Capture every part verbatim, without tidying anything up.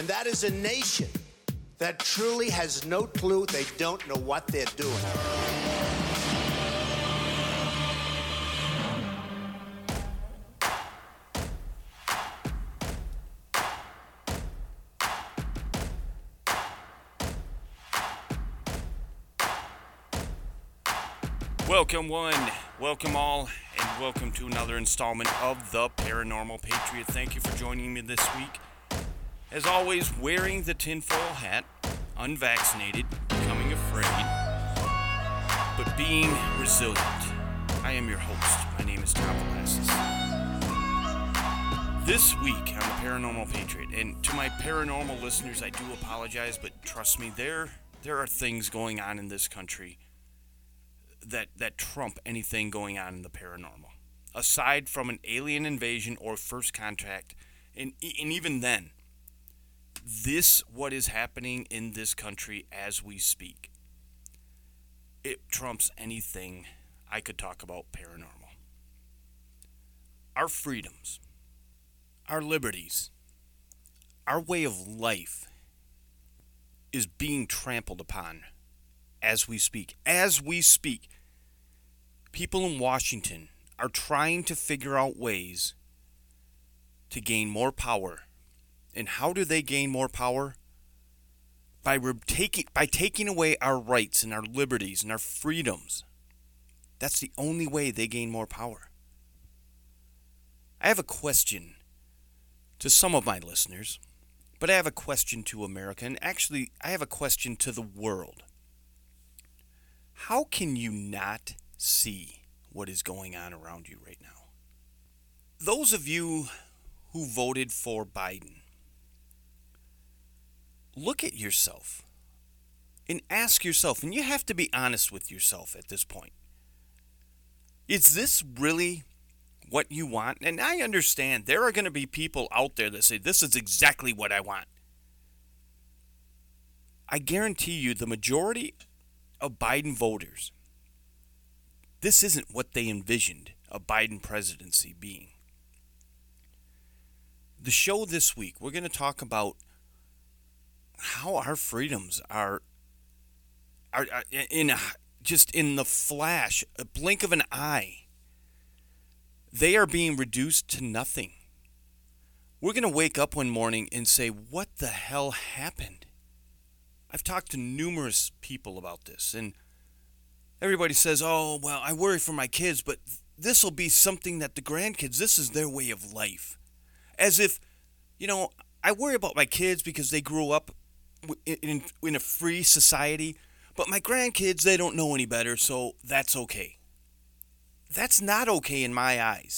And that is a nation that truly has no clue. They don't know what they're doing. Welcome one, welcome all, and welcome to another installment of The Paranormal Patriot. Thank you for joining me this week. As always, wearing the tinfoil hat, unvaccinated, becoming afraid, but being resilient. I am your host. My name is Tom Velasquez. This week on The Paranormal Patriot, and to my paranormal listeners, I do apologize, but trust me, there, there are things going on in this country that that trump anything going on in the paranormal, aside from an alien invasion or first contact. And, and even then, this, what is happening in this country as we speak, it trumps anything I could talk about paranormal. Our freedoms, our liberties, our way of life is being trampled upon as we speak. As we speak, people in Washington are trying to figure out ways to gain more power. And how do they gain more power? By re- taking, by taking away our rights and our liberties and our freedoms. That's the only way they gain more power. I have a question to some of my listeners, but I have a question to America, and actually I have a question to the world. How can you not see what is going on around you right now? Those of you who voted for Biden, look at yourself and ask yourself, and you have to be honest with yourself at this point. Is this really what you want? And I understand there are going to be people out there that say, this is exactly what I want. I guarantee you the majority of Biden voters, this isn't what they envisioned a Biden presidency being. The show this week, we're going to talk about how our freedoms are, are, are in a, just in the flash, a blink of an eye, they are being reduced to nothing. We're going to wake up one morning and say, what the hell happened? I've talked to numerous people about this, and everybody says, oh, well, I worry for my kids, but this will be something that the grandkids, this is their way of life. As if, you know, I worry about my kids because they grew up in, in, in a free society, but my grandkids, they don't know any better, so that's okay. That's not okay in my eyes.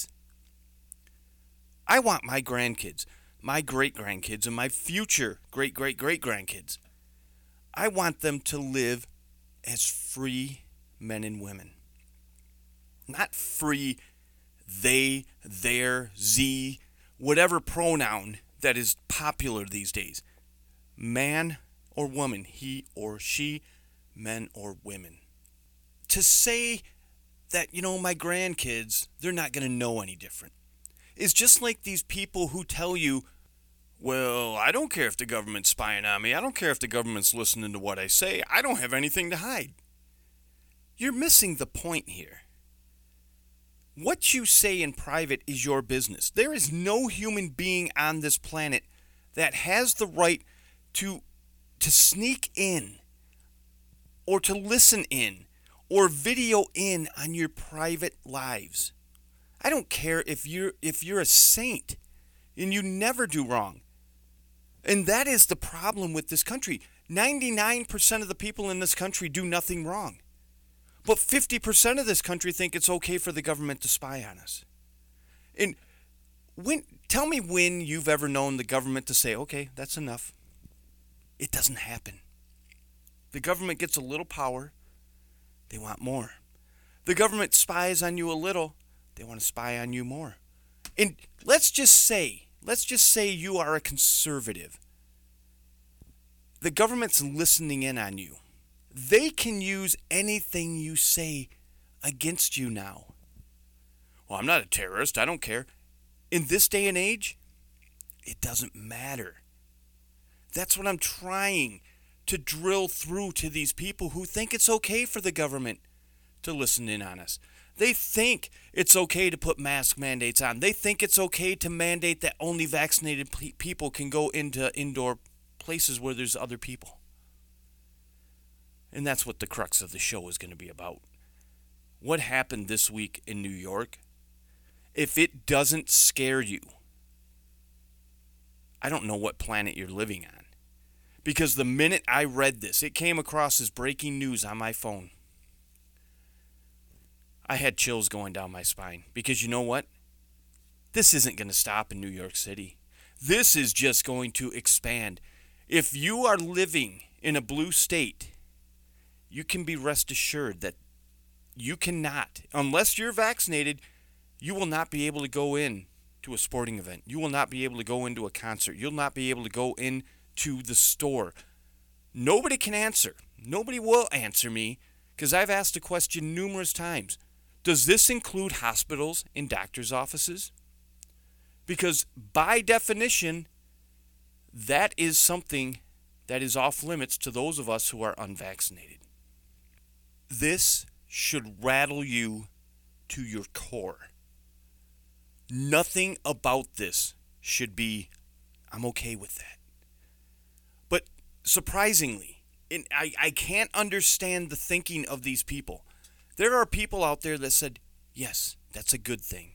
I want my grandkids, my great-grandkids, and my future great-great-great-grandkids, I want them to live as free men and women. Not free they, their, ze, whatever pronoun that is popular these days. Man or woman, he or she, men or women. To say that, you know, my grandkids, they're not going to know any different, is just like these people who tell you, well, I don't care if the government's spying on me. I don't care if the government's listening to what I say. I don't have anything to hide. You're missing the point here. What you say in private is your business. There is no human being on this planet that has the right to, to sneak in or to listen in or video in on your private lives. I don't care if you're if you're a saint and you never do wrong. And that is the problem with this country. ninety-nine percent of the people in this country do nothing wrong. But fifty percent of this country think it's okay for the government to spy on us. And when tell me when you've ever known the government to say, okay, that's enough. It doesn't happen. The government gets a little power. They want more. The government spies on you a little. They want to spy on you more. And let's just say, let's just say you are a conservative. The government's listening in on you. They can use anything you say against you now. Well, I'm not a terrorist. I don't care. In this day and age, it doesn't matter. That's what I'm trying to drill through to these people who think it's okay for the government to listen in on us. They think it's okay to put mask mandates on. They think it's okay to mandate that only vaccinated pe- people can go into indoor places where there's other people. And that's what the crux of the show is going to be about. What happened this week in New York? If it doesn't scare you, I don't know what planet you're living on. Because the minute I read this, it came across as breaking news on my phone. I had chills going down my spine. Because you know what? This isn't going to stop in New York City. This is just going to expand. If you are living in a blue state, you can be rest assured that you cannot, unless you're vaccinated, you will not be able to go in to a sporting event. You will not be able to go into a concert. You'll not be able to go into the store. Nobody can answer. Nobody will answer me because I've asked the question numerous times. Does this include hospitals and doctors' offices? Because by definition, that is something that is off limits to those of us who are unvaccinated. This should rattle you to your core. Nothing about this should be, I'm okay with that. But surprisingly, and I, I can't understand the thinking of these people. There are people out there that said, yes, that's a good thing.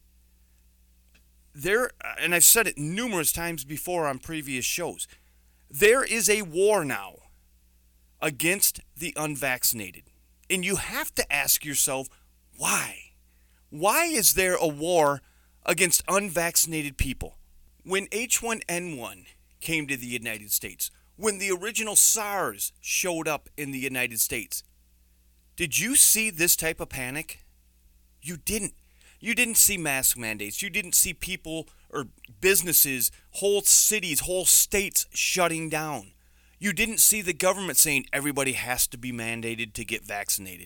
There, and I've said it numerous times before on previous shows, there is a war now against the unvaccinated. And you have to ask yourself, why? Why is there a war against unvaccinated people? When H one N one came to the United States, when the original SARS showed up in the United States, did you see this type of panic? You didn't. You didn't see mask mandates. You didn't see people or businesses, whole cities, whole states shutting down. You didn't see the government saying everybody has to be mandated to get vaccinated.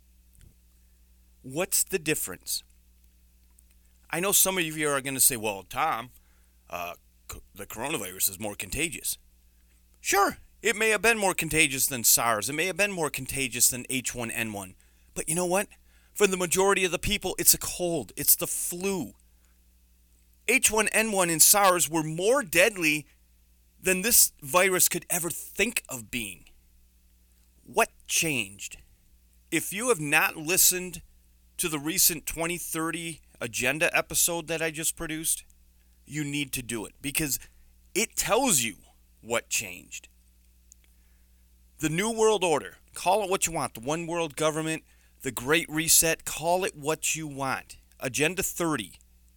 What's the difference? I know some of you are going to say, well, Tom, uh, the coronavirus is more contagious. Sure, it may have been more contagious than SARS. It may have been more contagious than H one N one. But you know what? For the majority of the people, it's a cold. It's the flu. H one N one and SARS were more deadly than this virus could ever think of being. What changed? If you have not listened to the recent twenty thirty Agenda episode that I just produced, you need to do it because it tells you what changed. The New World Order, call it what you want, the one world government, the Great Reset, call it what you want. Agenda thirty.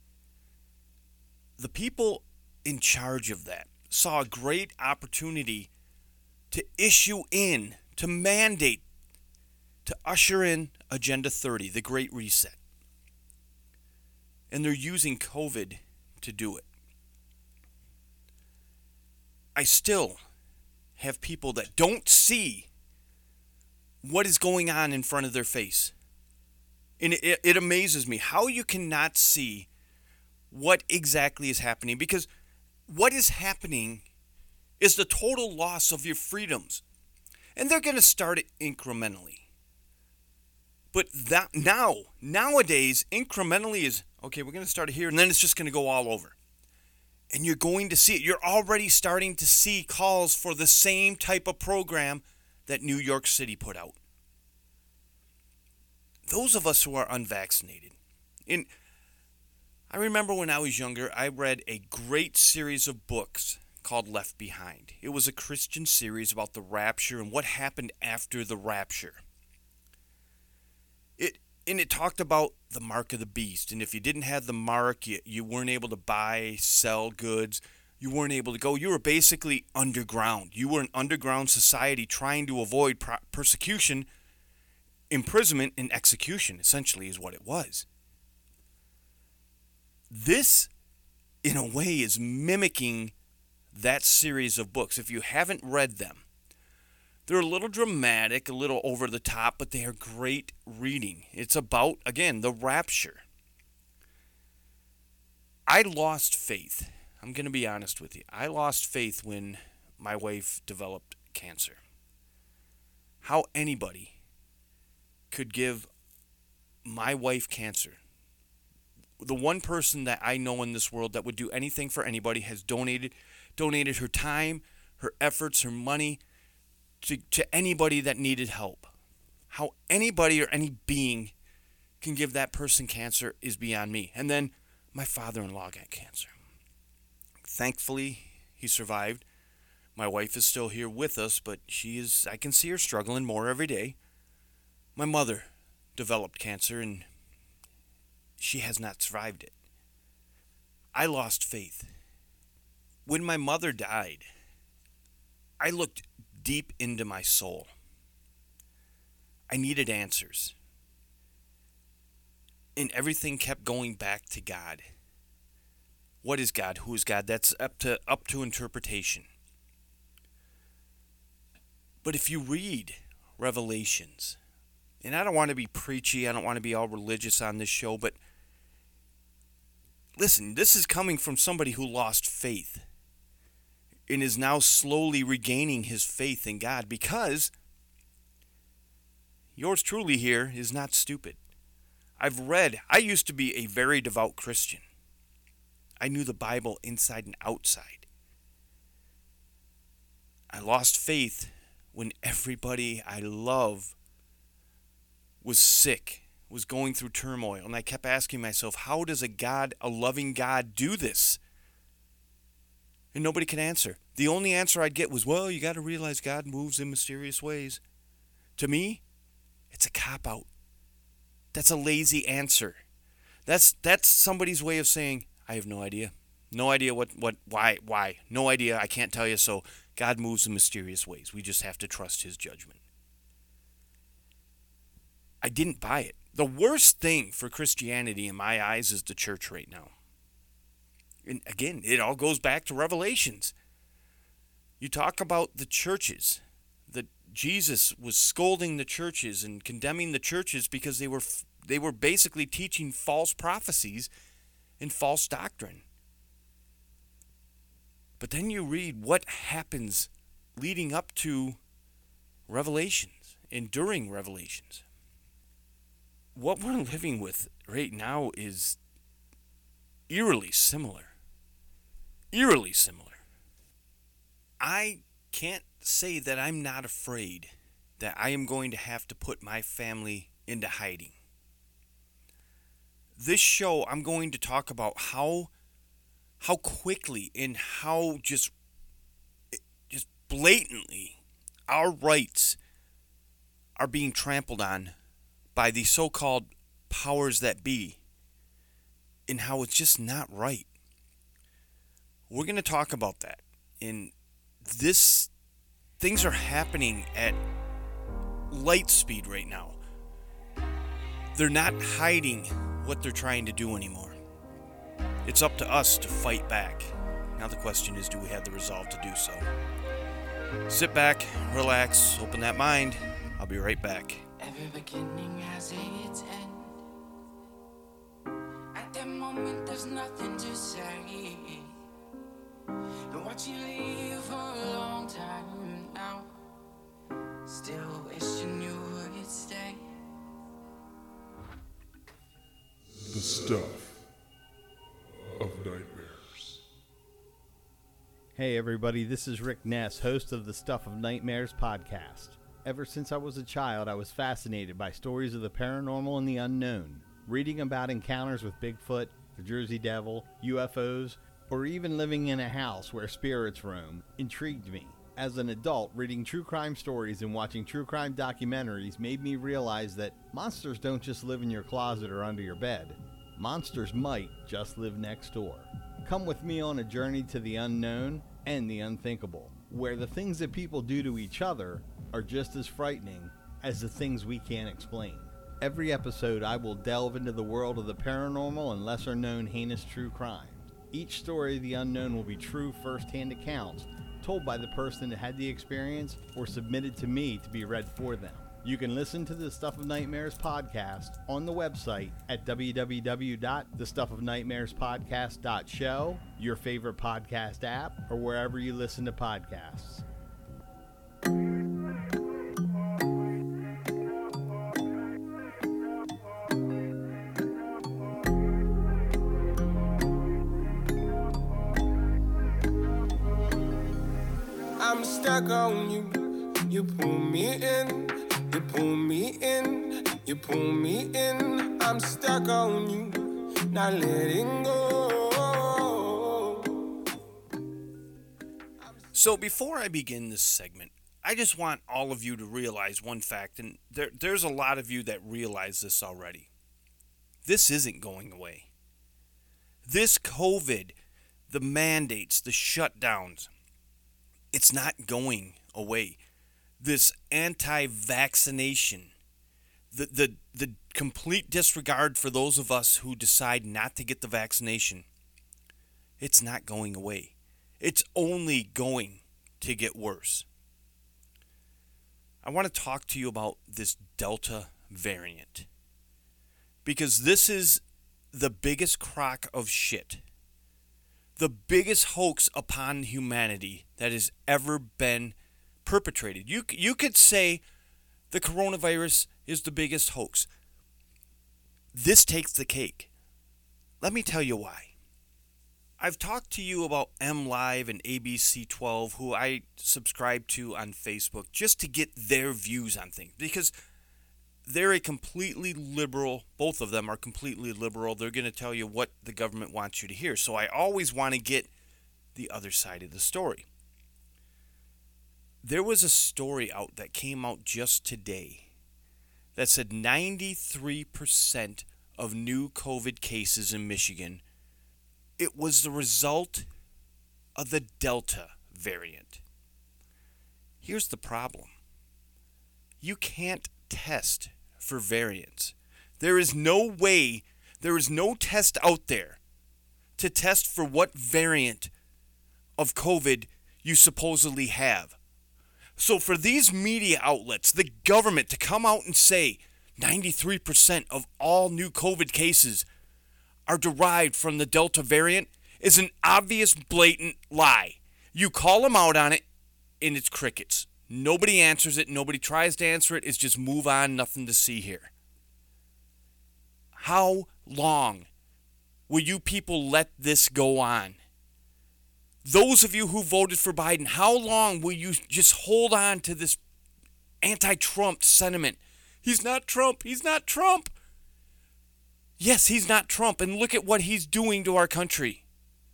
The people in charge of that saw a great opportunity to issue in, to mandate, to usher in Agenda thirty, the Great Reset. And they're using COVID to do it. I still have people that don't see what is going on in front of their face. And it, it amazes me how you cannot see what exactly is happening. Because what is happening is the total loss of your freedoms. And they're going to start it incrementally. But that now, nowadays, incrementally is, okay, we're going to start it here, and then it's just going to go all over. And you're going to see it. You're already starting to see calls for the same type of program that New York City put out. Those of us who are unvaccinated. And I remember when I was younger, I read a great series of books called Left Behind. It was a Christian series about the rapture and what happened after the rapture. It and it talked about the mark of the beast. And if you didn't have the mark, you, you weren't able to buy, sell goods. You weren't able to go. You were basically underground. You were an underground society trying to avoid pro- persecution, imprisonment, and execution, essentially, is what it was. This, in a way, is mimicking that series of books. If you haven't read them, they're a little dramatic, a little over the top, but they are great reading. It's about, again, the rapture. I lost faith. I'm going to be honest with you. I lost faith when my wife developed cancer. How anybody could give my wife cancer. The one person that I know in this world that would do anything for anybody has donated donated her time, her efforts, her money to, to anybody that needed help. How anybody or any being can give that person cancer is beyond me. And then my father-in-law got cancer. Thankfully, he survived. My wife is still here with us, but she is, I can see her struggling more every day. My mother developed cancer, and she has not survived it. I lost faith. When my mother died, I looked deep into my soul. I needed answers. And everything kept going back to God. What is God? Who is God? That's up to up to interpretation. But if you read Revelations, and I don't want to be preachy, I don't want to be all religious on this show, but listen, this is coming from somebody who lost faith and is now slowly regaining his faith in God, because yours truly here is not stupid. I've read, I used to be a very devout Christian. I knew the Bible inside and outside. I lost faith when everybody I love was sick, was going through turmoil. And I kept asking myself, how does a God, a loving God, do this? And nobody could answer. The only answer I'd get was, well, you got to realize God moves in mysterious ways. To me, it's a cop-out. That's a lazy answer. That's that's somebody's way of saying, I have no idea. No idea what, what, why, why. No idea, I can't tell you, so God moves in mysterious ways. We just have to trust his judgment. I didn't buy it. The worst thing for Christianity in my eyes is the church right now. And again, it all goes back to Revelations. You talk about the churches. That Jesus was scolding the churches and condemning the churches because they were they were basically teaching false prophecies and false doctrine. But then you read what happens leading up to Revelations and during Revelations. What we're living with right now is eerily similar. Eerily similar. I can't say that I'm not afraid that I am going to have to put my family into hiding. This show, I'm going to talk about how how quickly and how just just blatantly our rights are being trampled on by the so-called powers that be, and how it's just not right. We're going to talk about that. And this, things are happening at light speed right now. They're not hiding what they're trying to do anymore. It's up to us to fight back. Now the question is, do we have the resolve to do so? Sit back, relax, open that mind. I'll be right back. Every beginning has its end. At that moment there's nothing to say. And watch you leave for a long time now. Still wishing you would stay. The stuff of nightmares. Hey everybody, this is Rick Ness, host of the Stuff of Nightmares podcast. Ever since I was a child, I was fascinated by stories of the paranormal and the unknown. Reading about encounters with Bigfoot, the Jersey Devil, U F Os, or even living in a house where spirits roam intrigued me. As an adult, reading true crime stories and watching true crime documentaries made me realize that monsters don't just live in your closet or under your bed. Monsters might just live next door. Come with me on a journey to the unknown and the unthinkable, where the things that people do to each other are just as frightening as the things we can't explain. Every episode I will delve into the world of the paranormal and lesser known heinous true crimes. Each story of the unknown will be true first-hand accounts told by the person that had the experience or submitted to me to be read for them. You can listen to the Stuff of Nightmares podcast on the website at w w w dot the stuff of nightmares podcast dot show, your favorite podcast app, or wherever you listen to podcasts. I'm stuck on you. You pull me in. You pull me in. You pull me in. I'm stuck on you. Not letting go. So before I begin this segment, I just want all of you to realize one fact, and there, there's a lot of you that realize this already. This isn't going away. This COVID, the mandates, the shutdowns, it's not going away. This anti-vaccination, the, the, the complete disregard for those of us who decide not to get the vaccination, it's not going away. It's only going to get worse. I want to talk to you about this Delta variant, because this is the biggest crock of shit, the biggest hoax upon humanity that has ever been perpetrated. You, you could say the coronavirus is the biggest hoax. This takes the cake. Let me tell you why. I've talked to you about M Live and A B C twelve, who I subscribe to on Facebook, just to get their views on things, because they're a completely liberal, both of them are completely liberal. They're going to tell you what the government wants you to hear. So I always want to get the other side of the story. There was a story out that came out just today that said ninety-three percent of new COVID cases in Michigan, it was the result of the Delta variant. Here's the problem. You can't test for variants. There is no way, there is no test out there to test for what variant of COVID you supposedly have. So for these media outlets, the government, to come out and say ninety-three percent of all new COVID cases are derived from the Delta variant is an obvious, blatant lie. You call them out on it, and it's crickets. Nobody answers it. Nobody tries to answer it. It's just move on, nothing to see here. How long will you people let this go on? Those of you who voted for Biden, how long will you just hold on to this anti-Trump sentiment? He's not Trump. He's not Trump. Yes, he's not Trump, and look at what he's doing to our country.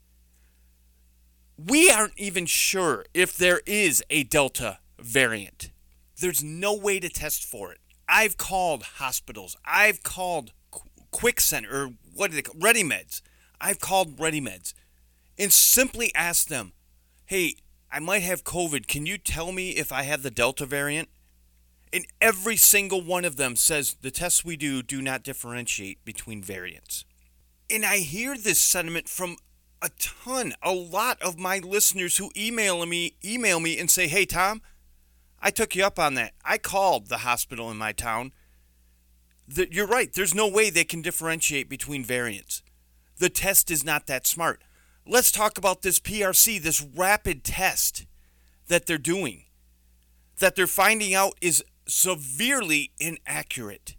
We aren't even sure if there is a Delta variant. There's no way to test for it. I've called hospitals. I've called Quick Center, or what do they call Ready Meds. I've called Ready Meds and simply asked them, hey, I might have COVID. Can you tell me if I have the Delta variant? And every single one of them says the tests we do do not differentiate between variants. And I hear this sentiment from a ton, a lot of my listeners who email me, email me and say, hey, Tom, I took you up on that. I called the hospital in my town. The, you're right. There's no way they can differentiate between variants. The test is not that smart. Let's talk about this P R C, this rapid test that they're doing, that they're finding out is severely inaccurate.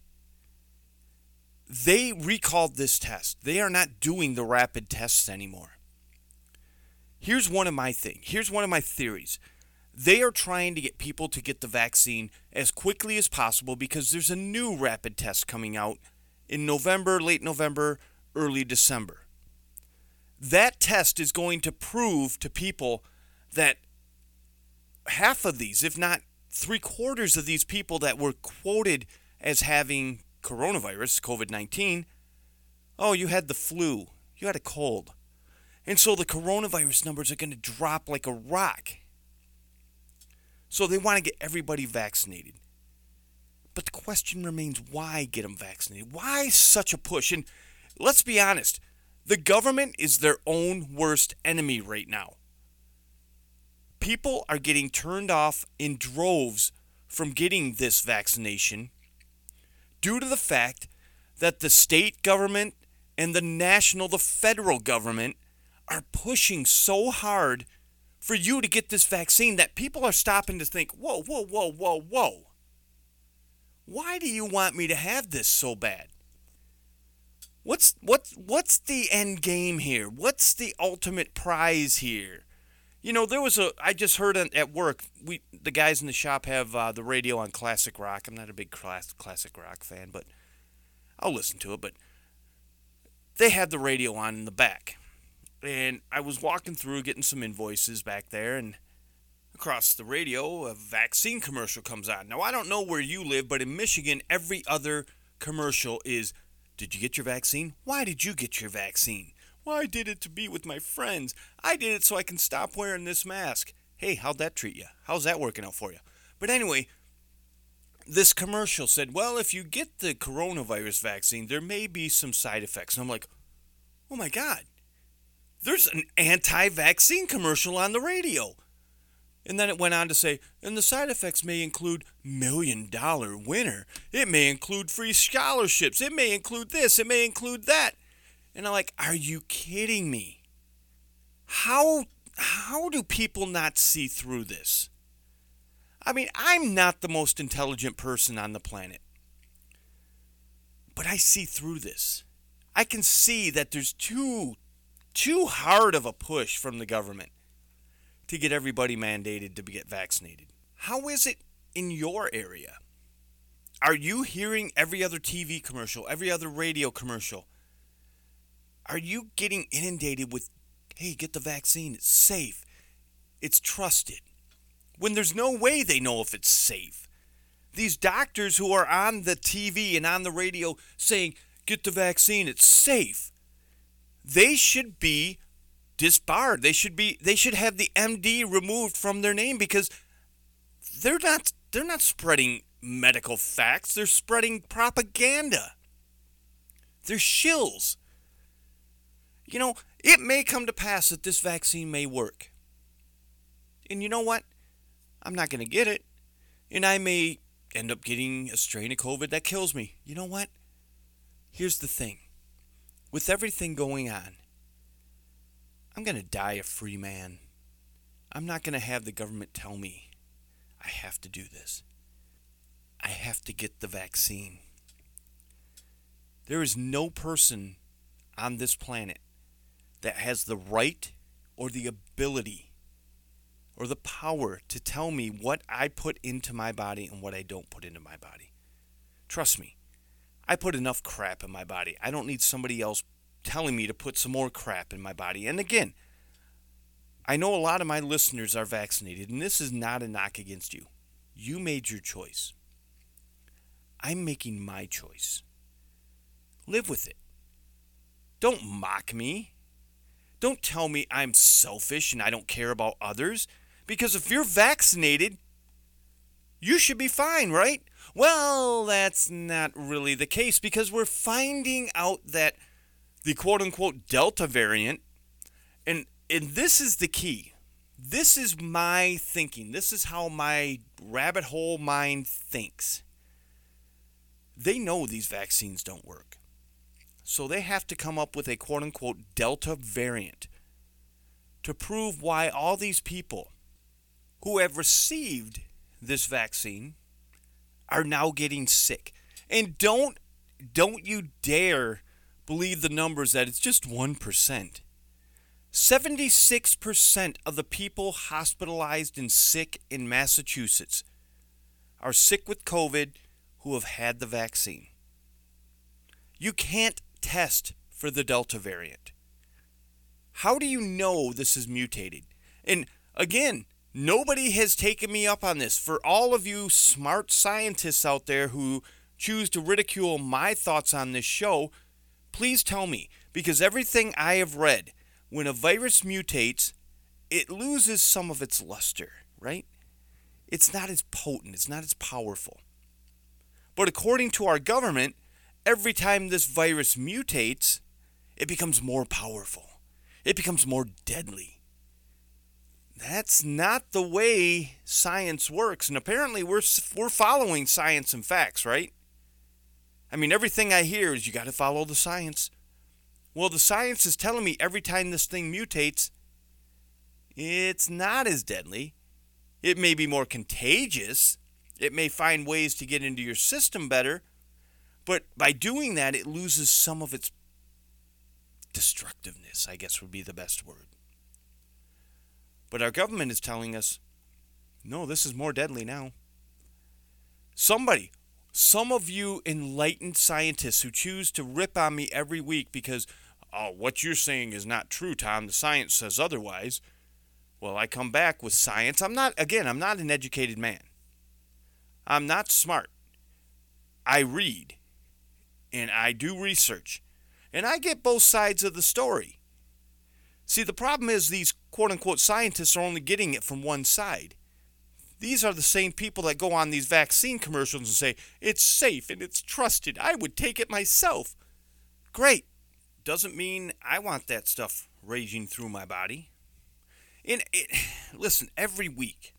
They recalled this test. They are not doing the rapid tests anymore. Here's one of my things. Here's one of my theories. They are trying to get people to get the vaccine as quickly as possible because there's a new rapid test coming out in November, late November, early December. That test is going to prove to people that half of these, if not three quarters of these people that were quoted as having coronavirus, COVID nineteen, oh, you had the flu, you had a cold. And so the coronavirus numbers are going to drop like a rock. So they want to get everybody vaccinated. But the question remains, why get them vaccinated? Why such a push? And let's be honest, the government is their own worst enemy right now. People are getting turned off in droves from getting this vaccination due to the fact that the state government and the national, the federal government are pushing so hard for you to get this vaccine that people are stopping to think, whoa, whoa, whoa, whoa, whoa. Why do you want me to have this so bad? What's what's what's the end game here? What's the ultimate prize here? You know, there was a, I just heard at work, we the guys in the shop have uh, the radio on classic rock. I'm not a big class, classic rock fan, but I'll listen to it. But they had the radio on in the back. And I was walking through getting some invoices back there, and across the radio, a vaccine commercial comes on. Now, I don't know where you live, but in Michigan, every other commercial is, did you get your vaccine? Why did you get your vaccine? Well, I did it to be with my friends. I did it so I can stop wearing this mask. Hey, how'd that treat you? How's that working out for you? But anyway, this commercial said, well, if you get the coronavirus vaccine, there may be some side effects. And I'm like, oh my God, there's an anti-vaccine commercial on the radio. And then it went on to say, and the side effects may include million dollar winner. It may include free scholarships. It may include this. It may include that. And I'm like, are you kidding me? How, how do people not see through this? I mean, I'm not the most intelligent person on the planet. But I see through this. I can see that there's too, too hard of a push from the government to get everybody mandated to get vaccinated. How is it in your area? Are you hearing every other T V commercial, every other radio commercial? Are you getting inundated with, hey, get the vaccine, it's safe, it's trusted, when there's no way they know if it's safe? These doctors who are on the T V and on the radio saying, get the vaccine, it's safe, they should be disbarred. They should be they should have the M D removed from their name, because they're not they're not spreading medical facts. They're spreading propaganda. They're shills. You know, it may come to pass that this vaccine may work. And you know what? I'm not going to get it. And I may end up getting a strain of COVID that kills me. You know what? Here's the thing. With everything going on, I'm going to die a free man. I'm not going to have the government tell me I have to do this. I have to get the vaccine. There is no person on this planet that has the right or the ability or the power to tell me what I put into my body and what I don't put into my body. Trust me, I put enough crap in my body. I don't need somebody else telling me to put some more crap in my body. And again, I know a lot of my listeners are vaccinated, and this is not a knock against you. You made your choice. I'm making my choice. Live with it. Don't mock me. Don't tell me I'm selfish and I don't care about others. Because if you're vaccinated, you should be fine, right? Well, that's not really the case, because we're finding out that the quote-unquote Delta variant, and, and this is the key. This is my thinking. This is how my rabbit hole mind thinks. They know these vaccines don't work. So they have to come up with a quote-unquote Delta variant to prove why all these people who have received this vaccine are now getting sick. And don't don't you dare believe the numbers that it's just one percent. seventy-six percent of the people hospitalized and sick in Massachusetts are sick with COVID who have had the vaccine. You can't test for the Delta variant. How do you know this is mutated? And again, nobody has taken me up on this. For all of you smart scientists out there who choose to ridicule my thoughts on this show, please tell me, because everything I have read, when a virus mutates, it loses some of its luster, right? It's not as potent, it's not as powerful. But according to our government, every time this virus mutates, it becomes more powerful. It becomes more deadly. that's not the way science works. And apparently we're we're following science and facts, right? I mean, everything I hear is you got to follow the science. Well, the science is telling me every time this thing mutates, it's not as deadly. It may be more contagious. It may find ways to get into your system better. But by doing that, it loses some of its destructiveness, I guess would be the best word. But our government is telling us, no, this is more deadly now. Somebody, some of you enlightened scientists who choose to rip on me every week because, oh, what you're saying is not true, Tom. The science says otherwise. Well, I come back with science. I'm not, again, I'm not an educated man. I'm not smart. I read and I do research and I get both sides of the story. See, the problem is these quote-unquote scientists are only getting it from one side. These are the same people that go on these vaccine commercials and say, it's safe and it's trusted. I would take it myself. Great. Doesn't mean I want that stuff raging through my body. And it, listen, every week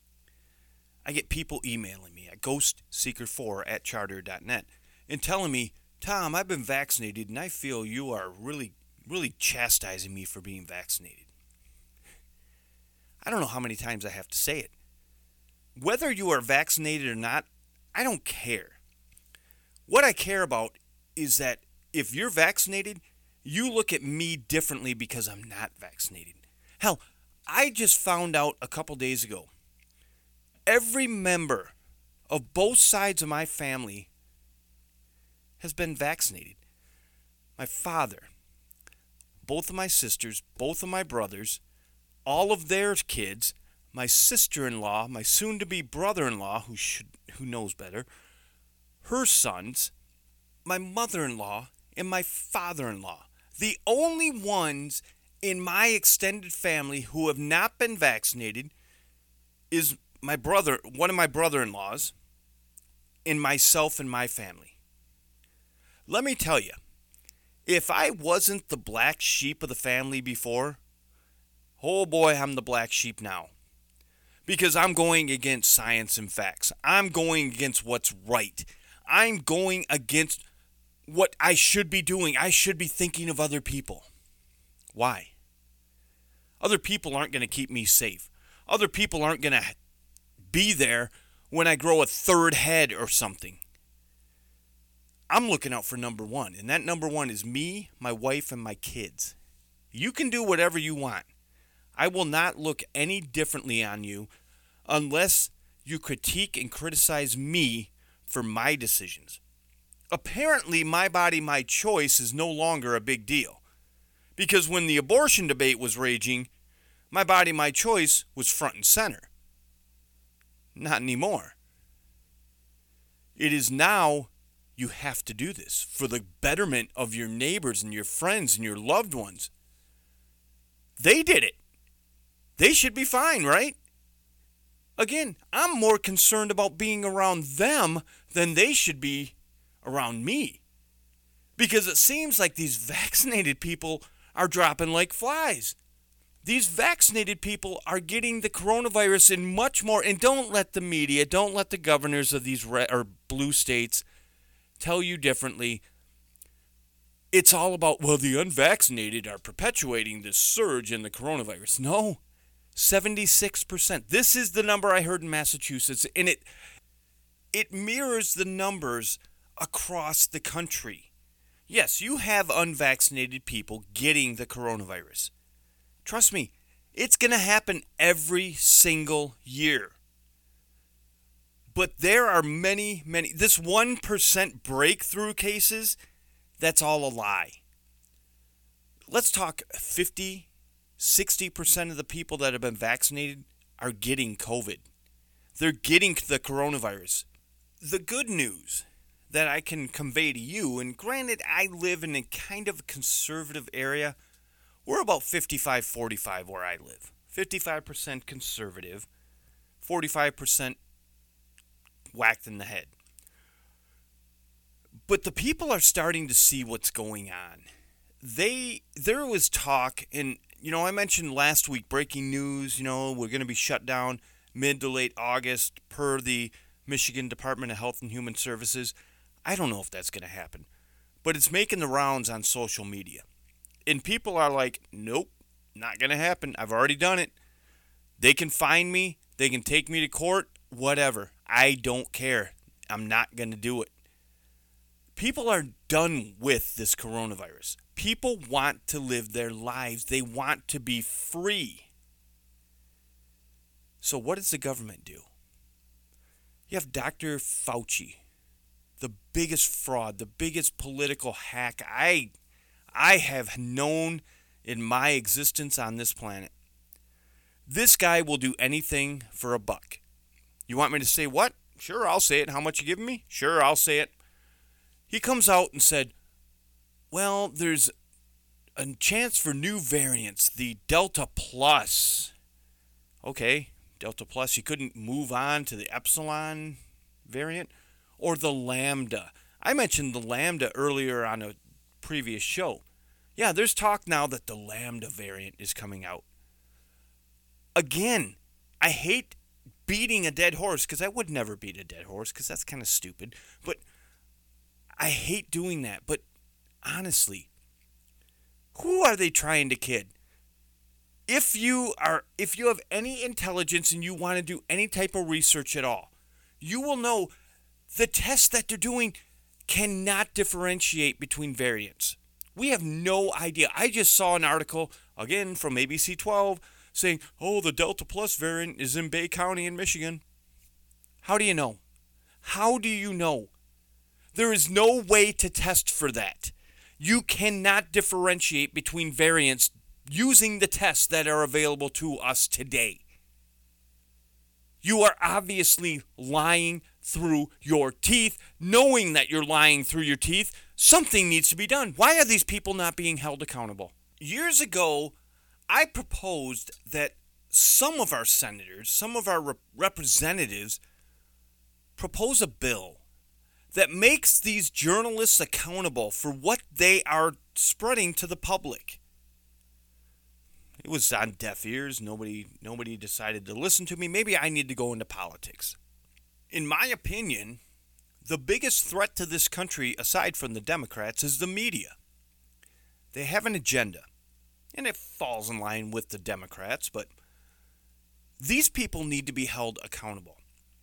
I get people emailing me at ghost seeker four at charter dot net and telling me, Tom, I've been vaccinated and I feel you are really, really chastising me for being vaccinated. I don't know how many times I have to say it. Whether you are vaccinated or not, I don't care. What I care about is that if you're vaccinated, you look at me differently because I'm not vaccinated. Hell, I just found out a couple days ago, every member of both sides of my family has been vaccinated. My father, both of my sisters, both of my brothers, all of their kids, my sister-in-law, my soon-to-be brother-in-law, who should, who knows better, her sons, my mother-in-law, and my father-in-law. The only ones in my extended family who have not been vaccinated is my brother, one of my brother-in-laws, and myself and my family. Let me tell you, if I wasn't the black sheep of the family before, oh boy, I'm the black sheep now. Because I'm going against science and facts. I'm going against what's right. I'm going against what I should be doing. I should be thinking of other people. Why? Other people aren't going to keep me safe. Other people aren't going to be there when I grow a third head or something. I'm looking out for number one, and that number one is me, my wife, and my kids. You can do whatever you want. I will not look any differently on you unless you critique and criticize me for my decisions. Apparently, my body, my choice is no longer a big deal. Because when the abortion debate was raging, my body, my choice was front and center. Not anymore. It is now you have to do this for the betterment of your neighbors and your friends and your loved ones. They did it. They should be fine, right? Again, I'm more concerned about being around them than they should be around me. Because it seems like these vaccinated people are dropping like flies. These vaccinated people are getting the coronavirus in much more, and don't let the media, don't let the governors of these red or blue states tell you differently. It's all about, well, the unvaccinated are perpetuating this surge in the coronavirus. No. seventy-six percent. This is the number I heard in Massachusetts, and it it mirrors the numbers across the country. Yes, you have unvaccinated people getting the coronavirus. Trust me, it's going to happen every single year. But there are many, many, this one percent breakthrough cases, that's all a lie. Let's talk fifty, sixty percent of the people that have been vaccinated are getting COVID. They're getting the coronavirus. The good news that I can convey to you, and granted I live in a kind of conservative area, we're about fifty-five forty-five where I live. fifty-five percent conservative, forty-five percent whacked in the head. But the people are starting to see what's going on. They there was talk, and you know, I mentioned last week, breaking news, you know, we're going to be shut down mid to late August per the Michigan Department of Health and Human Services. I don't know if that's going to happen, but it's making the rounds on social media. And people are like, nope, not going to happen. I've already done it. They can fine me. They can take me to court, whatever. I don't care. I'm not going to do it. People are done with this coronavirus. People want to live their lives. They want to be free. So what does the government do? You have Doctor Fauci, the biggest fraud, the biggest political hack I, I have known in my existence on this planet. This guy will do anything for a buck. You want me to say what? Sure, I'll say it. How much you giving me? Sure, I'll say it. He comes out and said, well, there's a chance for new variants, the Delta Plus. Okay, Delta Plus. You couldn't move on to the Epsilon variant or the Lambda. I mentioned the Lambda earlier on a previous show. Yeah, there's talk now that the Lambda variant is coming out. Again, I hate beating a dead horse because I would never beat a dead horse because that's kind of stupid. But I hate doing that. But honestly, who are they trying to kid? If you are, if you have any intelligence and you want to do any type of research at all, you will know the tests that they're doing cannot differentiate between variants. We have no idea. I just saw an article, again, from A B C twelve, saying, oh, the Delta Plus variant is in Bay County in Michigan. How do you know? How do you know? There is no way to test for that. You cannot differentiate between variants using the tests that are available to us today. You are obviously lying through your teeth. Knowing that you're lying through your teeth, something needs to be done. Why are these people not being held accountable? Years ago, I proposed that some of our senators, some of our rep- representatives, propose a bill that makes these journalists accountable for what they are spreading to the public. It was on deaf ears. Nobody, nobody decided to listen to me. Maybe I need to go into politics. In my opinion, the biggest threat to this country, aside from the Democrats, is the media. They have an agenda. And it falls in line with the Democrats, but these people need to be held accountable.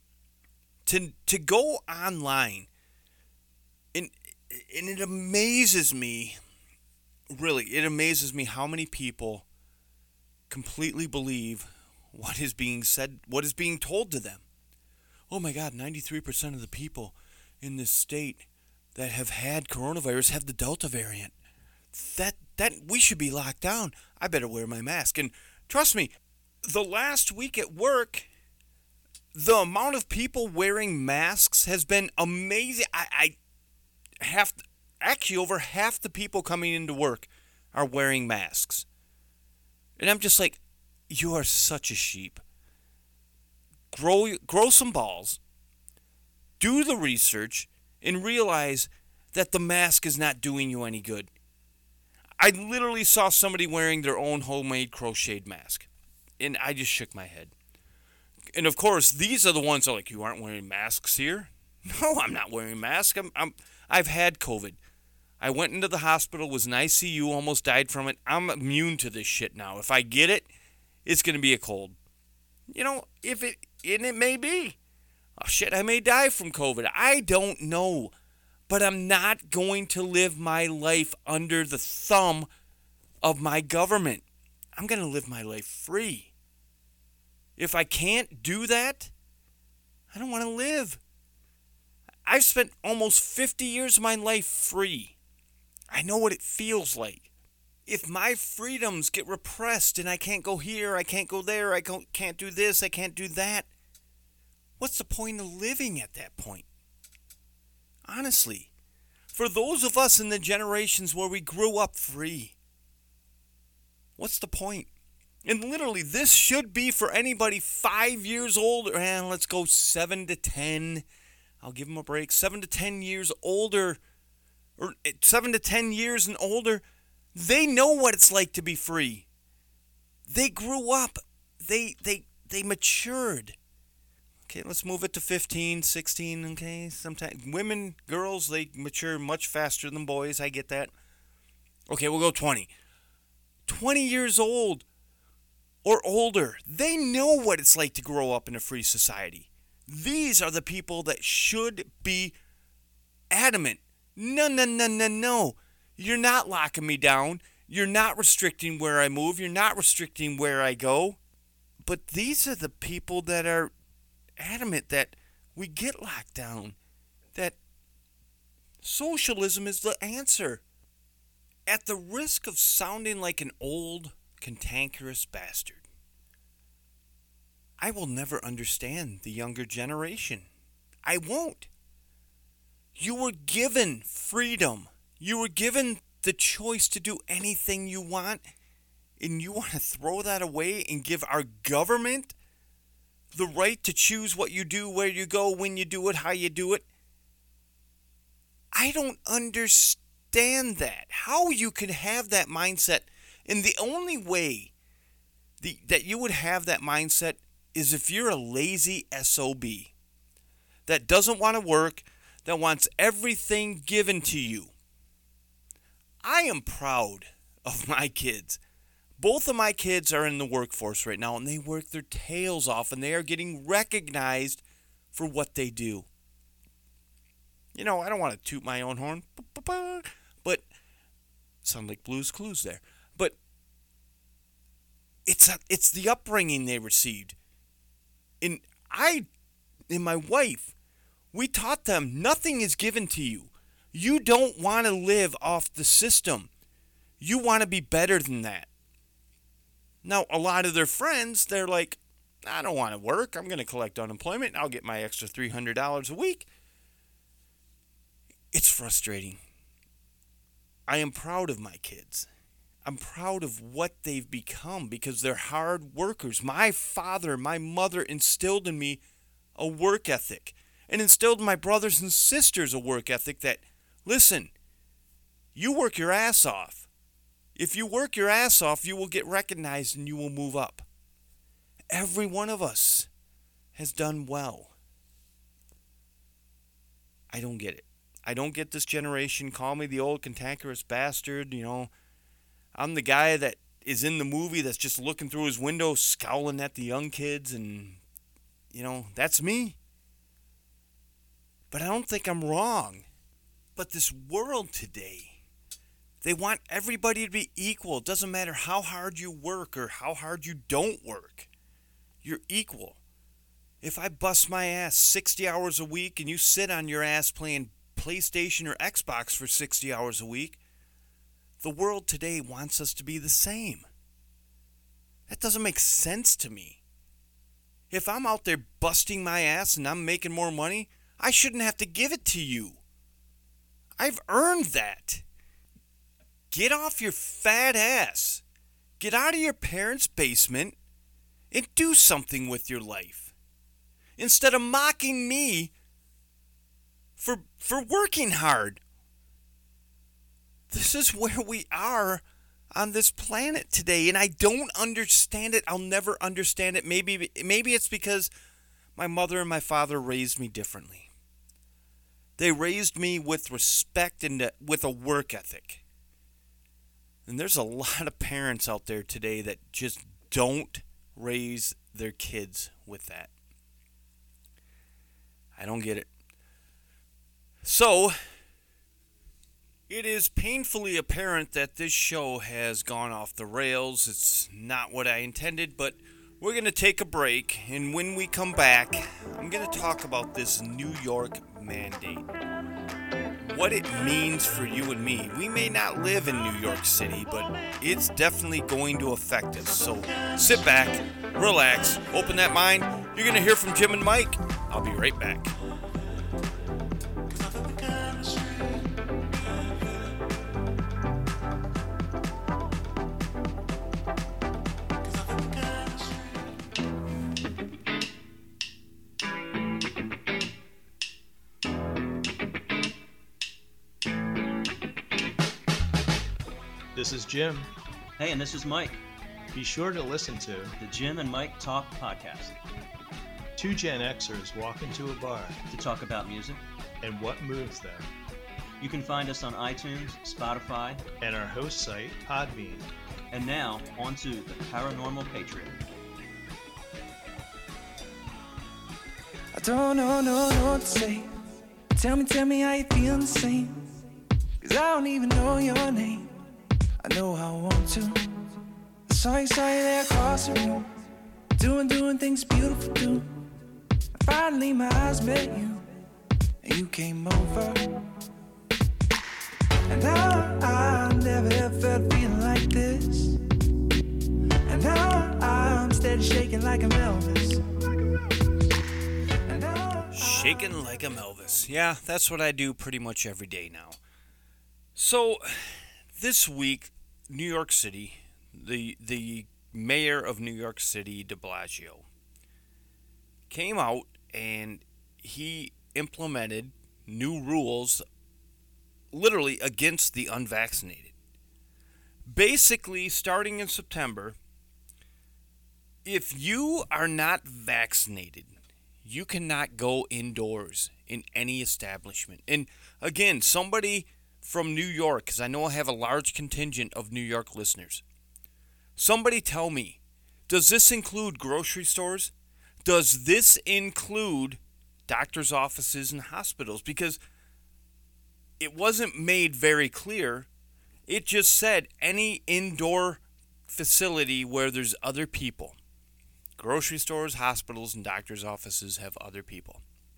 To to go online, and, and it amazes me, really, it amazes me how many people completely believe what is being said, what is being told to them. Oh my God, ninety-three percent of the people in this state that have had coronavirus have the Delta variant. That that we should be locked down. I better wear my mask. And trust me, the last week at work, the amount of people wearing masks has been amazing. I, I have actually over half the people coming into work are wearing masks. And I'm just like, you are such a sheep. Grow grow some balls. Do the research and realize that the mask is not doing you any good. I literally saw somebody wearing their own homemade crocheted mask, and I just shook my head. And of course, these are the ones that are like, you aren't wearing masks here? No, I'm not wearing a mask. I'm, I'm, I've had COVID. I went into the hospital, was in I C U, almost died from it. I'm immune to this shit now. If I get it, it's going to be a cold. You know, if it, and it may be. Oh, shit, I may die from COVID. I don't know. But I'm not going to live my life under the thumb of my government. I'm going to live my life free. If I can't do that, I don't want to live. I've spent almost fifty years of my life free. I know what it feels like. If my freedoms get repressed and I can't go here, I can't go there, I can't do this, I can't do that, what's the point of living at that point? Honestly, for those of us in the generations where we grew up free, what's the point? And literally, this should be for anybody five years older. And let's go seven to ten. I'll give them a break. Seven to ten years older, or seven to ten years and older. They know what it's like to be free. They grew up. They they they matured. Okay, let's move it to fifteen, sixteen, okay? Sometimes women, girls, they mature much faster than boys. I get that. Okay, we'll go twenty. twenty years old or older. They know what it's like to grow up in a free society. These are the people that should be adamant. No, no, no, no, no. You're not locking me down. You're not restricting where I move. You're not restricting where I go. But these are the people that are adamant that we get locked down. That socialism is the answer. At the risk of sounding like an old, cantankerous bastard, I will never understand the younger generation. I won't. You were given freedom. You were given the choice to do anything you want, and you want to throw that away and give our government the right to choose what you do, where you go, when you do it, how you do it. I don't understand that. How you can have that mindset, and the only way the, that you would have that mindset is if you're a lazy S O B that doesn't want to work, that wants everything given to you. I am proud of my kids. Both of my kids are in the workforce right now, and they work their tails off, and they are getting recognized for what they do. You know, I don't want to toot my own horn, but sound like Blue's Clues there. But it's a, it's the upbringing they received. And I and my wife, we taught them nothing is given to you. You don't want to live off the system. You want to be better than that. Now, a lot of their friends, they're like, I don't want to work. I'm going to collect unemployment, and I'll get my extra three hundred dollars a week. It's frustrating. I am proud of my kids. I'm proud of what they've become because they're hard workers. My father, my mother instilled in me a work ethic and instilled in my brothers and sisters a work ethic that, listen, you work your ass off. If you work your ass off, you will get recognized and you will move up. Every one of us has done well. I don't get it. I don't get this generation. Call me the old cantankerous bastard. You know, I'm the guy that is in the movie that's just looking through his window, scowling at the young kids, and, you know, that's me. But I don't think I'm wrong. But this world today, they want everybody to be equal. It doesn't matter how hard you work or how hard you don't work. You're equal. If I bust my ass sixty hours a week and you sit on your ass playing PlayStation or Xbox for sixty hours a week, the world today wants us to be the same. That doesn't make sense to me. If I'm out there busting my ass and I'm making more money, I shouldn't have to give it to you. I've earned that. Get off your fat ass. Get out of your parents' basement and do something with your life. Instead of mocking me for for working hard. This is where we are on this planet today, and I don't understand it. I'll never understand it. Maybe maybe it's because my mother and my father raised me differently. They raised me with respect and with a work ethic. And there's a lot of parents out there today that just don't raise their kids with that. I don't get it. So, it is painfully apparent that this show has gone off the rails. It's not what I intended, but we're going to take a break. And when we come back, I'm going to talk about this New York mandate. What it means for you and me. We may not live in New York City, but it's definitely going to affect us. So sit back, relax, open that mind. You're going to hear from Jim and Mike. I'll be right back. This is Jim. Hey, and this is Mike. Be sure to listen to the Jim and Mike Talk Podcast. Two Gen Xers walk into a bar to talk about music and what moves them. You can find us on iTunes, Spotify, and our host site, Podbean. And now, on to the Paranormal Patriot. I don't know, no, no what to say. Tell me, tell me how you feel the same. Cause I don't even know your name. I know I want to. I saw you, saw you there across the room. Doing, doing things beautiful do. And finally my eyes met you. And you came over. And now I never ever felt feeling like this. And now I'm steady shaking like I'm Elvis. And now Shaking like I'm Elvis. Yeah, that's what I do pretty much every day now. So, this week, New York City, the the mayor of New York City, de Blasio, came out and he implemented new rules literally against the unvaccinated. Basically, starting in September, if you are not vaccinated, you cannot go indoors in any establishment. And again, somebody from New York, because I know I have a large contingent of New York listeners. Somebody tell me, does this include grocery stores? Does this include doctors' offices and hospitals? Because it wasn't made very clear. It just said any indoor facility where there's other people. Grocery stores, hospitals, and doctors' offices have other people.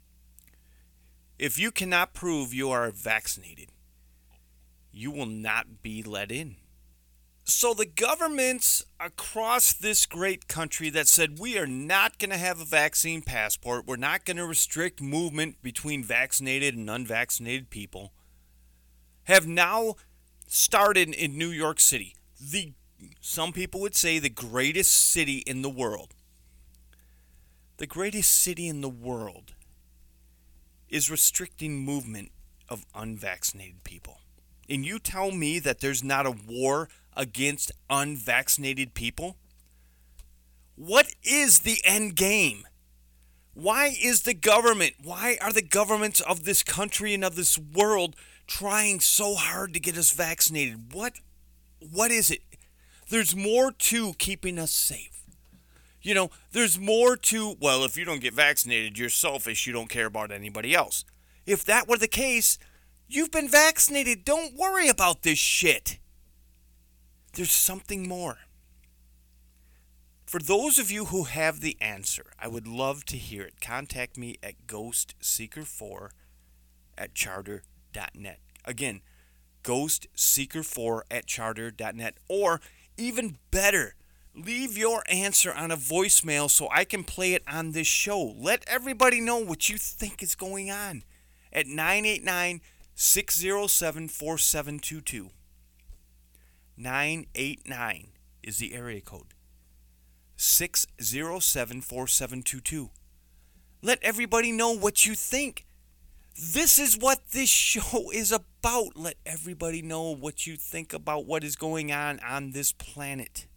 If you cannot prove you are vaccinated, you will not be let in. So the governments across this great country that said we are not going to have a vaccine passport, we're not going to restrict movement between vaccinated and unvaccinated people, have now started in New York City. The some people would say the greatest city in the world. The greatest city in the world is restricting movement of unvaccinated people. And you tell me that there's not a war against unvaccinated people? What is the end game? Why is the government, why are the governments of this country and of this world trying so hard to get us vaccinated? What, what is it? There's more to keeping us safe. You know, there's more to, well, if you don't get vaccinated, you're selfish, you don't care about anybody else. If that were the case, you've been vaccinated. Don't worry about this shit. There's something more. For those of you who have the answer, I would love to hear it. Contact me at ghost seeker four at charter dot net. Again, ghost seeker four at charter dot net. Or, even better, leave your answer on a voicemail so I can play it on this show. Let everybody know what you think is going on at nine eight nine, six zero seven, four seven two two. nine eight nine is the area code. six zero seven, four seven two two. Let everybody know what you think. This is what this show is about. Let everybody know what you think about what is going on on this planet.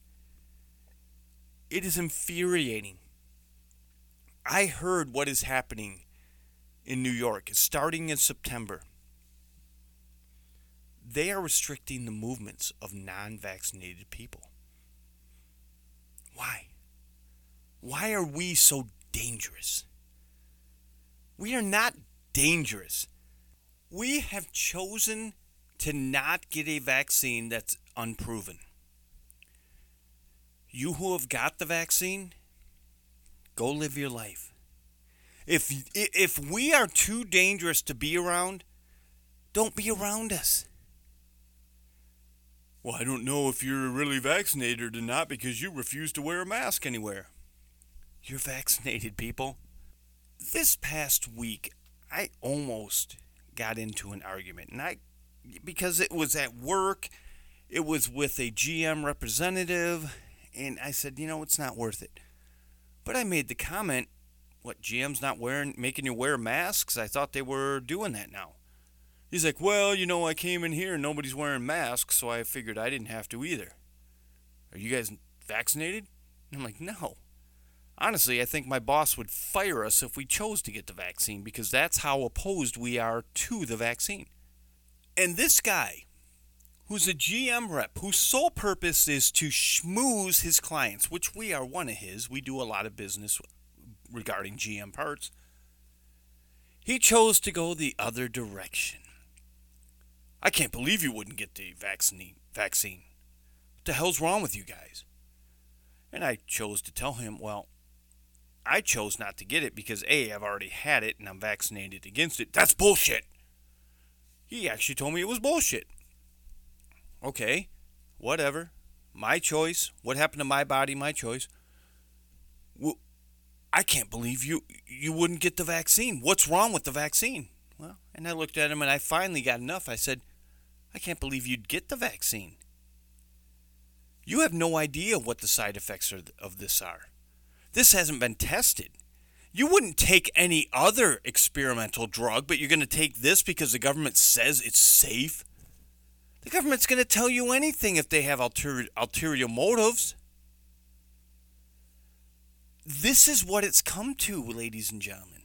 It is infuriating. I heard what is happening in New York. It's starting in September. They are restricting the movements of non-vaccinated people. Why? Why are we so dangerous? We are not dangerous. We have chosen to not get a vaccine that's unproven. You who have got the vaccine, go live your life. If if we are too dangerous to be around, don't be around us. Well, I don't know if you're really vaccinated or not because you refuse to wear a mask anywhere. You're vaccinated, people. This past week, I almost got into an argument, and I because it was at work, it was with a G M representative, and I said, you know, it's not worth it. But I made the comment, what, G M's not wearing, making you wear masks? I thought they were doing that now. He's like, well, you know, I came in here and nobody's wearing masks, so I figured I didn't have to either. Are you guys vaccinated? And I'm like, no. Honestly, I think my boss would fire us if we chose to get the vaccine because that's how opposed we are to the vaccine. And this guy, who's a G M rep, whose sole purpose is to schmooze his clients, which we are one of his. We do a lot of business regarding G M parts. He chose to go the other direction. I can't believe you wouldn't get the vaccine. Vaccine. What the hell's wrong with you guys? And I chose to tell him, well, I chose not to get it because A, I've already had it and I'm vaccinated against it. That's bullshit. He actually told me it was bullshit. Okay, whatever. My choice. What happened to my body, my choice. Well, I can't believe you you wouldn't get the vaccine. What's wrong with the vaccine? Well, and I looked at him and I finally got enough. I said, I can't believe you'd get the vaccine. You have no idea what the side effects of this are. This hasn't been tested. You wouldn't take any other experimental drug, but you're going to take this because the government says it's safe? The government's going to tell you anything if they have ulterior, ulterior motives. This is what it's come to, ladies and gentlemen.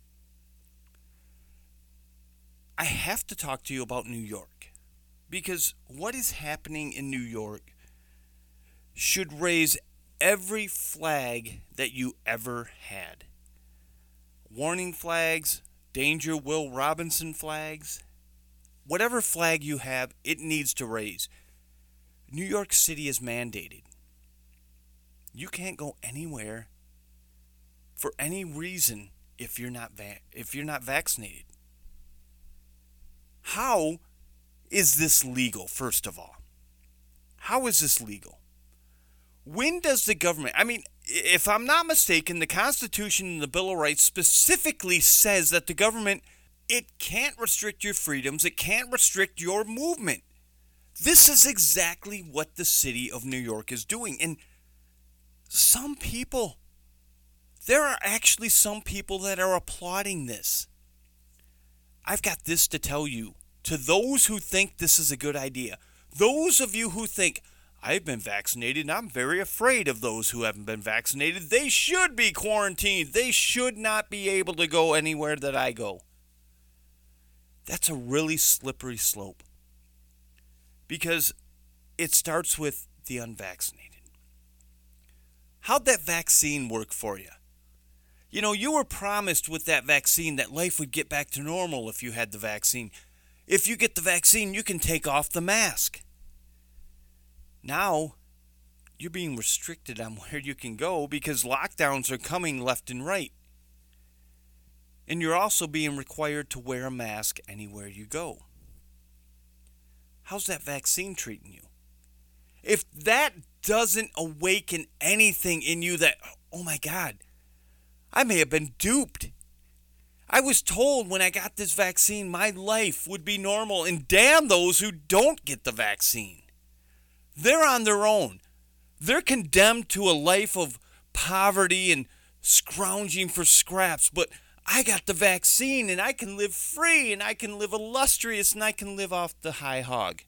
I have to talk to you about New York, because what is happening in New York should raise every flag that you ever had. Warning flags, danger Will Robinson flags, whatever flag you have, it needs to raise. New York City is mandated. You can't go anywhere for any reason if you're not va- if you're not vaccinated. How is this legal, first of all? How is this legal? When does the government, I mean, if I'm not mistaken, the Constitution and the Bill of Rights specifically says that the government, it can't restrict your freedoms, it can't restrict your movement. This is exactly what the city of New York is doing. And some people, there are actually some people that are applauding this. I've got this to tell you, to those who think this is a good idea. Those of you who think, I've been vaccinated and I'm very afraid of those who haven't been vaccinated. They should be quarantined. They should not be able to go anywhere that I go. That's a really slippery slope, because it starts with the unvaccinated. How'd that vaccine work for you? You know, you were promised with that vaccine that life would get back to normal if you had the vaccine. If you get the vaccine, you can take off the mask. Now, you're being restricted on where you can go because lockdowns are coming left and right. And you're also being required to wear a mask anywhere you go. How's that vaccine treating you? If that doesn't awaken anything in you that, oh my God, I may have been duped. I was told when I got this vaccine my life would be normal, and damn those who don't get the vaccine. They're on their own. They're condemned to a life of poverty and scrounging for scraps. But I got the vaccine and I can live free and I can live illustrious and I can live off the high hog.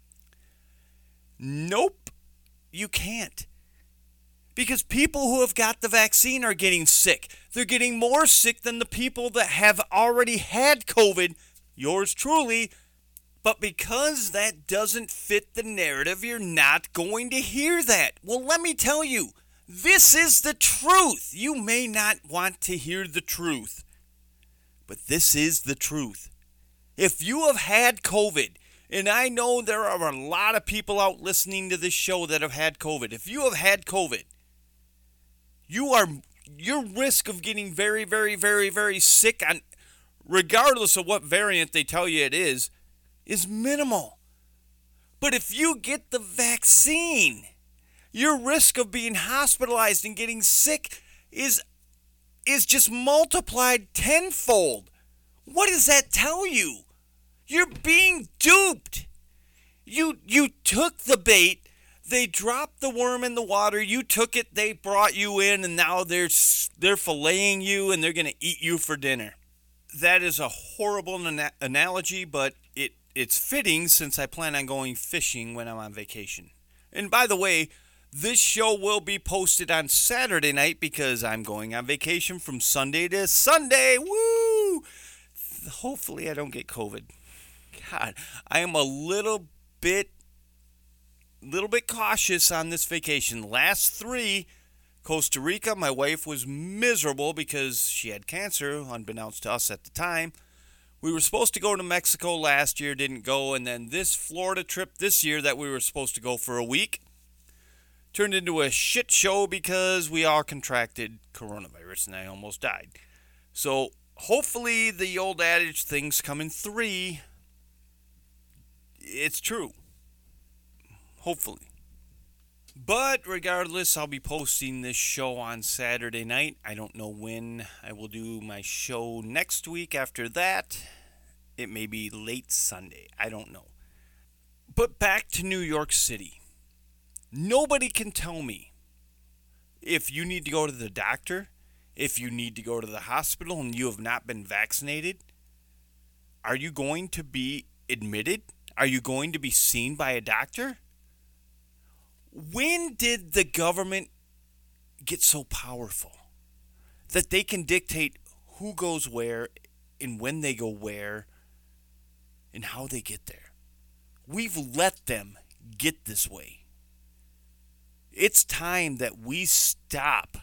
Nope, you can't. Because people who have got the vaccine are getting sick. They're getting more sick than the people that have already had COVID. Yours truly. But because that doesn't fit the narrative, you're not going to hear that. Well, let me tell you, this is the truth. You may not want to hear the truth, but this is the truth. If you have had COVID, and I know there are a lot of people out listening to this show that have had COVID. If you have had COVID, you are, your risk of getting very, very, very, very sick, on, regardless of what variant they tell you it is, is minimal. But if you get the vaccine, your risk of being hospitalized and getting sick is is just multiplied tenfold. What does that tell you? You're being duped. You you took the bait, they dropped the worm in the water, you took it, they brought you in, and now they're they're filleting you and they're going to eat you for dinner. That is a horrible ana- analogy, but it It's fitting since I plan on going fishing when I'm on vacation. And by the way, This show will be posted on Saturday night because I'm going on vacation from Sunday to Sunday. Woo! Hopefully I don't get COVID. God, I am a little bit, little bit cautious on this vacation. Last three, Costa Rica, my wife was miserable because she had cancer, unbeknownst to us at the time. We were supposed to go to Mexico last year, didn't go, and then this Florida trip this year that we were supposed to go for a week turned into a shit show because we all contracted coronavirus and I almost died. So hopefully the old adage, things come in three, it's true. Hopefully. But regardless, I'll be posting this show on Saturday night. I don't know when I will do my show next week after that. It may be late Sunday. I don't know. But back to New York City. Nobody can tell me if you need to go to the doctor, if you need to go to the hospital and you have not been vaccinated. Are you going to be admitted? Are you going to be seen by a doctor? When did the government get so powerful that they can dictate who goes where and when they go where and how they get there? We've let them get this way. It's time that we stop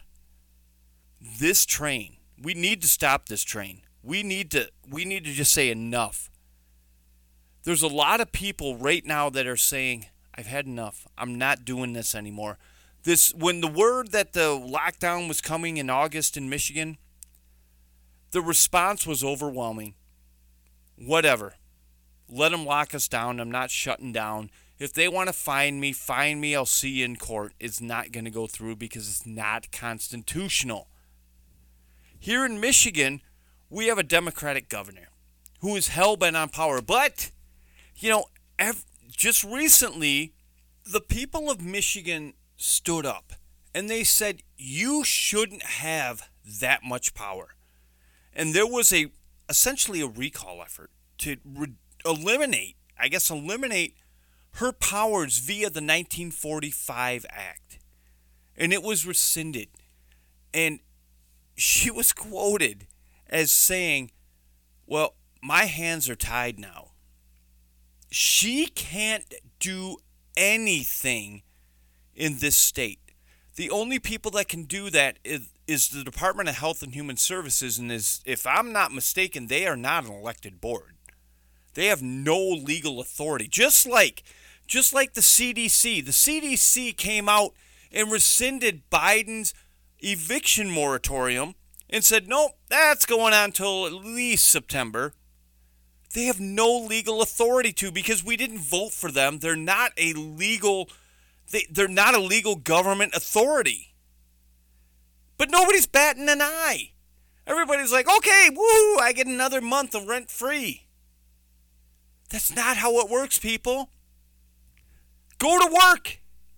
this train. We need to stop this train. We need to we need to just say enough. There's a lot of people right now that are saying, I've had enough. I'm not doing this anymore. This when the word that the lockdown was coming in August in Michigan, the response was overwhelming. Whatever. Let them lock us down. I'm not shutting down. If they want to fine me, fine me. I'll see you in court. It's not going to go through because it's not constitutional. Here in Michigan, we have a Democratic governor who is hell-bent on power. But, you know, ev- just recently, the people of Michigan stood up and they said, you shouldn't have that much power. And there was a essentially a recall effort to re- eliminate, I guess, eliminate her powers via the nineteen forty-five Act. And it was rescinded. And she was quoted as saying, well, my hands are tied now. She can't do anything in this state. The only people that can do that is, is the Department of Health and Human Services, and is, if I'm not mistaken, they are not an elected board. They have no legal authority. Just like, just like the C D C. The C D C came out and rescinded Biden's eviction moratorium and said, nope, that's going on until at least September. They have no legal authority to because we didn't vote for them. They're not a legal, they, they're not a legal government authority. But nobody's batting an eye. Everybody's like, okay, woo, I get another month of rent free. That's not how it works, people. Go to work.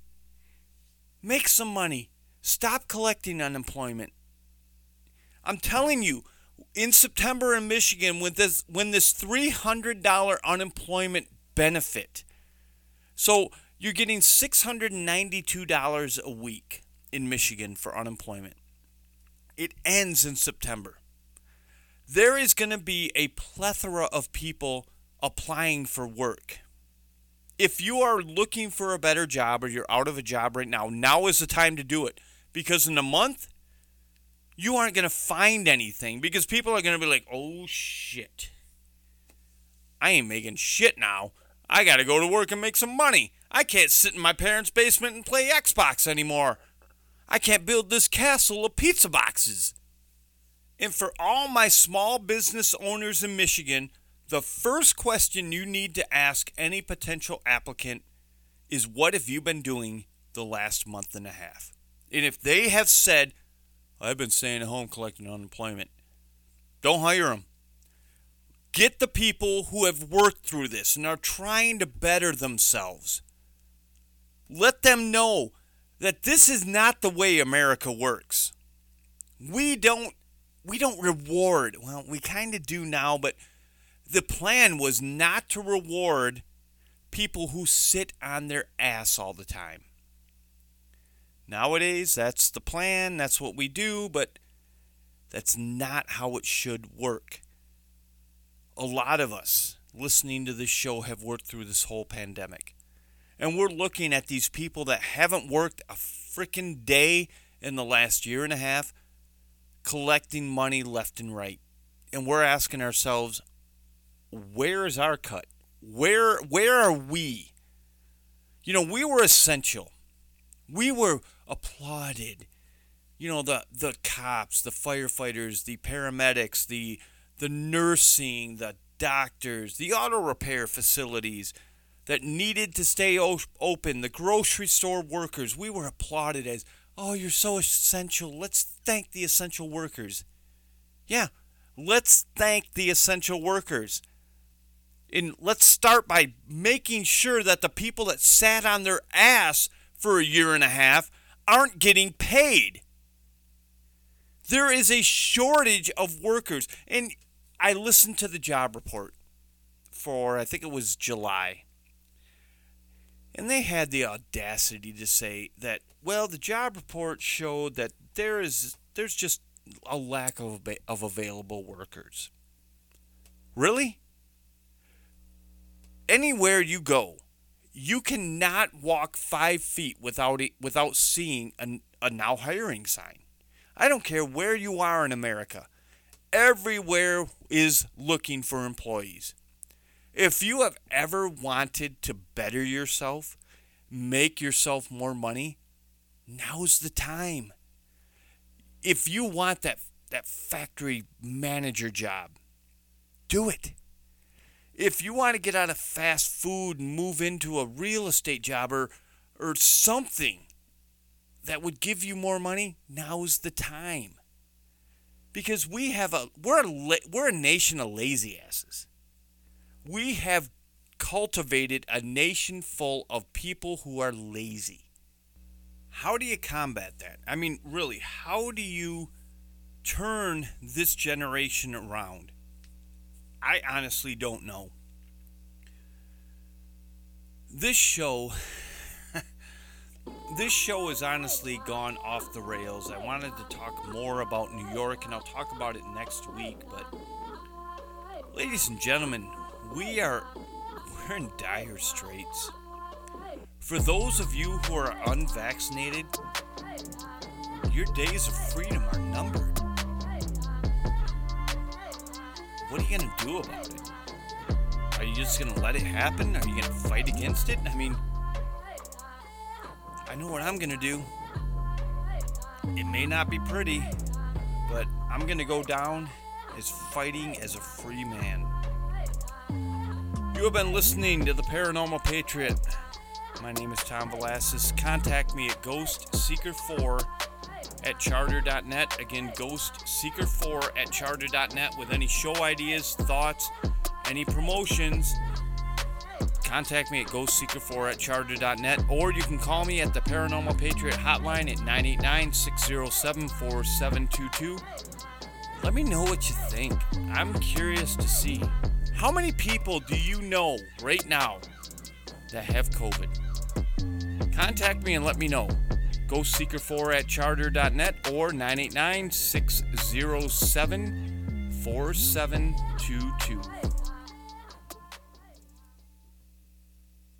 Make some money. Stop collecting unemployment. I'm telling you, in September in Michigan, when this when this three hundred dollars unemployment benefit, so you're getting six hundred ninety-two dollars a week in Michigan for unemployment. It ends in September. There is going to be a plethora of people applying for work. If you are looking for a better job or you're out of a job right now, now is the time to do it. Because in a month, you aren't going to find anything because people are going to be like, oh, shit. I ain't making shit now. I got to go to work and make some money. I can't sit in my parents' basement and play Xbox anymore. I can't build this castle of pizza boxes. And for all my small business owners in Michigan, the first question you need to ask any potential applicant is, what have you been doing the last month and a half? And if they have said, I've been staying at home collecting unemployment, don't hire them. Get the people who have worked through this and are trying to better themselves. Let them know that this is not the way America works. We don't we don't reward. Well, we kind of do now, but the plan was not to reward people who sit on their ass all the time. Nowadays, that's the plan, that's what we do, but that's not how it should work. A lot of us listening to this show have worked through this whole pandemic. And we're looking at these people that haven't worked a freaking day in the last year and a half, collecting money left and right. And we're asking ourselves, where is our cut? Where where are we? You know, we were essential. We were applauded. You know, the the cops, the firefighters, the paramedics, the the nursing, the doctors, the auto repair facilities that needed to stay o- open, the grocery store workers. We were applauded as, oh, you're so essential. Let's thank the essential workers. Yeah, let's thank the essential workers. And let's start by making sure that the people that sat on their ass for a year and a half aren't getting paid. There is a shortage of workers. And I listened to the job report for, I think it was July. And they had the audacity to say that, well, the job report showed that there is there's just a lack of of available workers. Really? Anywhere you go, you cannot walk five feet without it, without seeing a, a now hiring sign. I don't care where you are in America. Everywhere is looking for employees. If you have ever wanted to better yourself, make yourself more money, now's the time. If you want that, that factory manager job, do it. If you want to get out of fast food and move into a real estate job or, or something that would give you more money, now's the time. Because we have a we're a we're a nation of lazy asses. We have cultivated a nation full of people who are lazy. How do you combat that? I mean, really, how do you turn this generation around? I honestly don't know. This show, this show has honestly gone off the rails. I wanted to talk more about New York, and I'll talk about it next week. But, ladies and gentlemen, we are we're in dire straits. For those of you who are unvaccinated, your days of freedom are numbered. What are you going to do about it? Are you just going to let it happen? Are you going to fight against it? I mean, I know what I'm going to do. It may not be pretty, but I'm going to go down as fighting as a free man. You have been listening to The Paranormal Patriot. My name is Tom Velasquez. Contact me at ghost seeker four at charter dot net. Again, ghost seeker four at charter dot net with any show ideas, thoughts, any promotions. Contact me at ghost seeker four at charter dot net, or you can call me at the Paranormal Patriot hotline at nine eight nine, six zero seven, four seven two two. Let me know what you think. I'm curious to see. How many people do you know right now that have COVID? Contact me and let me know. ghost seeker four at charter dot net or nine eight nine, six zero seven, four seven two two.